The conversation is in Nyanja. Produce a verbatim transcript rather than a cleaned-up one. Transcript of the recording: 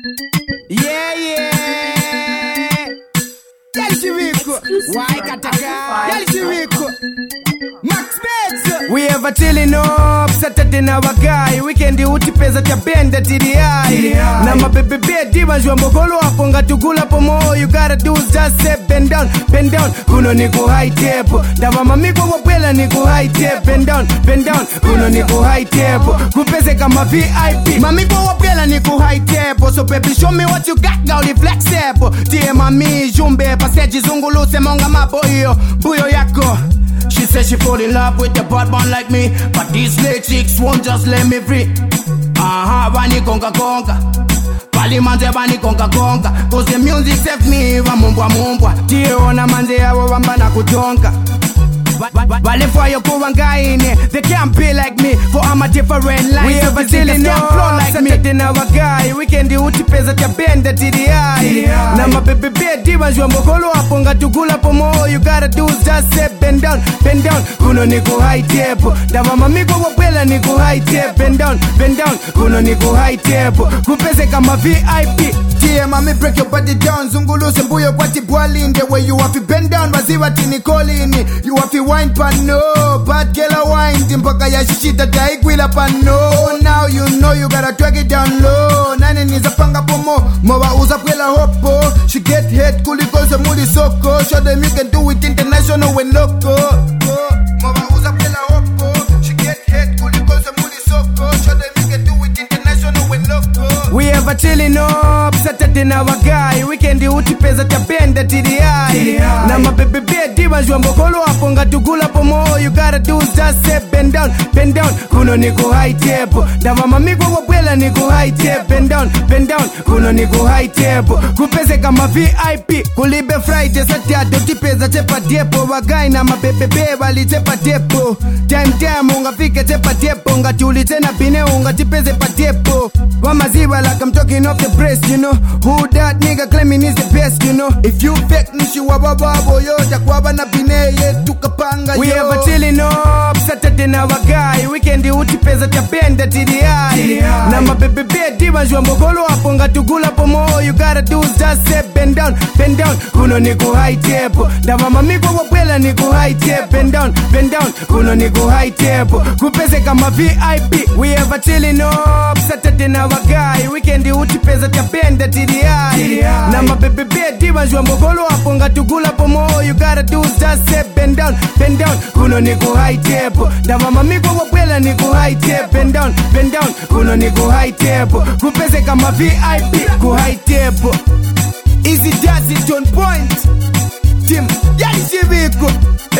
Yeah, yeah. Yalishiriko. Why kataka? Yalishiriko. Max Beds. We ever chilling up Saturday na wagai weekend utipeza cha benda T D I na mababy bedi wanjwa mbokolo hapo ngatugula pomo. You gotta do is just say bend down bend down kuno niku high tempo dava mamiko wapela niku high tempo bend down bend down kuno niku high tempo kupeze kama V I P mamiko wapela niku high tempo. So baby show me what you got now the flexible tie mami jumbe paseji zunguluse monga maboyo buyo yako. She said she fall in love with a bad man like me, but these late chicks won't just let me free. Aha, bani konga konga Pali manze bani konga konga Cause the music save me, wa mumbwa mumbwa Tiona manze yawo wamba na kutonga Wale fire kuwa ngaine They can't be like me, for I'm a different line. We ever chillin' up like me Saturday na wagai weekend utipeza cha benda T D I na mababy bedi wanjwa mbokolo hapo ngatugula pomo. You gotta do is just say bend down bend down kuno niku high tempo dava mamiko wapela niku high tempo bend down bend down kuno niku high tempo kupeze kama V I P. Yeah, mommy, break your body down. Zunguluse mbuyo kwati bwalin. The way you have to bend down, waziwa tini kolini. You have to wine pan no. Bad girl a wine. Timpaka ya shishita taigwila pan no. Now you know you gotta twag it down low. Nani niza panga pomo. Mowa uza pwela hopo. She get hit kuliko ze muli soko. Show them you can do it international when loco. Mowa uza pwela hopo. She get hit kuliko ze muli soko. Show them you can do it international when loco. We ever chillin' up Saturday na wagai weekend utipeza cha benda T D I na mababy bedi wanjwa mbokolo hapo ngatugula pomo. You gotta do is just say bend down bend down kuno niku high tempo dava mamiko wapela niku high tempo bend down bend down kuno niku high tempo kupeze kama V I P. Kulibe Friday Saturday utipeza chepa depo wagai na mababy bedi wali chepa depo time time ungafike chepa depo ngatuli tena bine ungatipeze pa depo wamaziwa like I'm talking off the breast, you know. Who that nigga claiming is the best, you know. If you fake nishi wababo yo jakwaba na bineye tukapanga yo. We ever chillin' up Saturday na wagai weekend utipeza cha benda T D I na mababy bedi wanjwa mbokolo hapo ngatugula pomo. You gotta do is just say bend down bend down kuno niku high tempo dava mamiko wapela niku high tempo bend down bend down kuno niku high tempo kupeze kama V I P. We ever chillin' up Saturday na wagai weekend utipeza cha benda T D I na mababy bedi wanjwa mbokolo hapo ngatugula pomo. You gotta do is just say bend down bend down kuno niku high tempo dava mamiko wapela niku high tempo bend down bend down kuno niku high tempo kupeze kama V I P ku high tempo. Easy does it on point Tim Yalishiriko